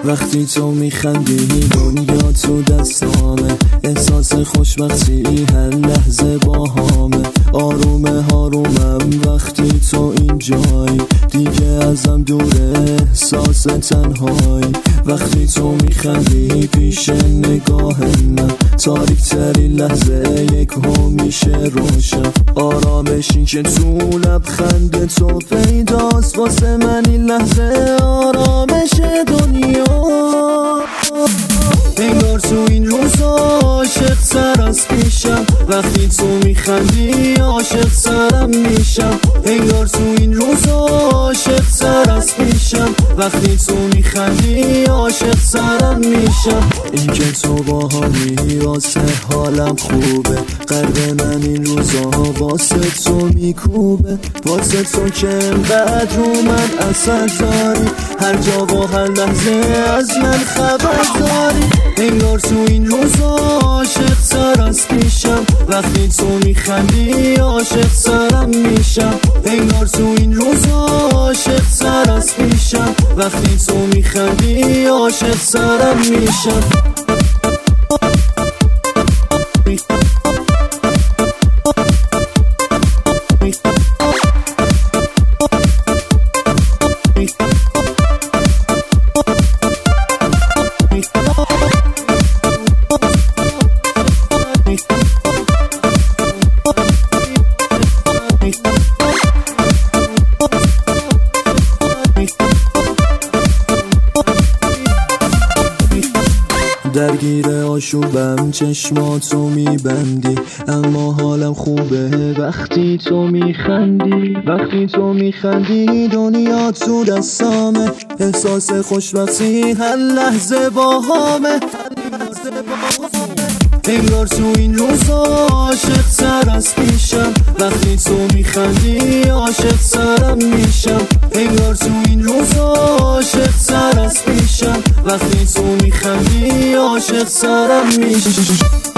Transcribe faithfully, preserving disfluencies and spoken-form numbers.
وقتی تو میخندی دنیا تو دستامه، احساس خوشبختی هر لحظه باهامه. آرومه آرومم وقتی تو اینجایی، دیگه ازم دوره احساس تنهایی. وقتی تو میخندی پیش نگاه من، تاریک ترین لحظه یک هم میشه روشن. آرامش این که تو لبخند تو پیداست، واسه من این لحظه آرامش دنیا. انگار تو این روزا عاشق تر از پیشم، وقتی تو میخندی عاشق ترم میشم. انگار تو این روزا عاشق تر از پیشم، وقتی تو میخندی عاشق ترم میشم. این که تو باحالی واسه حالم خوبه، قلب من این روزا واسه تو میکوبه. واسه تو که انقدر رو من اثر داری، هر جا و هر لحظه از من خبر داری. انگار تو این روزا عاشق تر از پیشم، وقتی تو میخندی عاشق ترم میشم. انگار تو این روزا عاشق تر از پیشم، وقتی تو میخندی عاشق ترم میشم. درگیر آشوبم چشماتو میبندی، اما حالم خوبه وقتی تو میخندی. وقتی تو میخندی دنیا تو دستامه، احساس خوشبختی هر لحظه باهامه. انگار تو این روزا عاشق تر از پیشم، وقتی تو میخندی عاشق ترم میشم. انگار تو این روزا عاشق تر از پیشم، وقتی تو میخندی عاشق ترم میشم.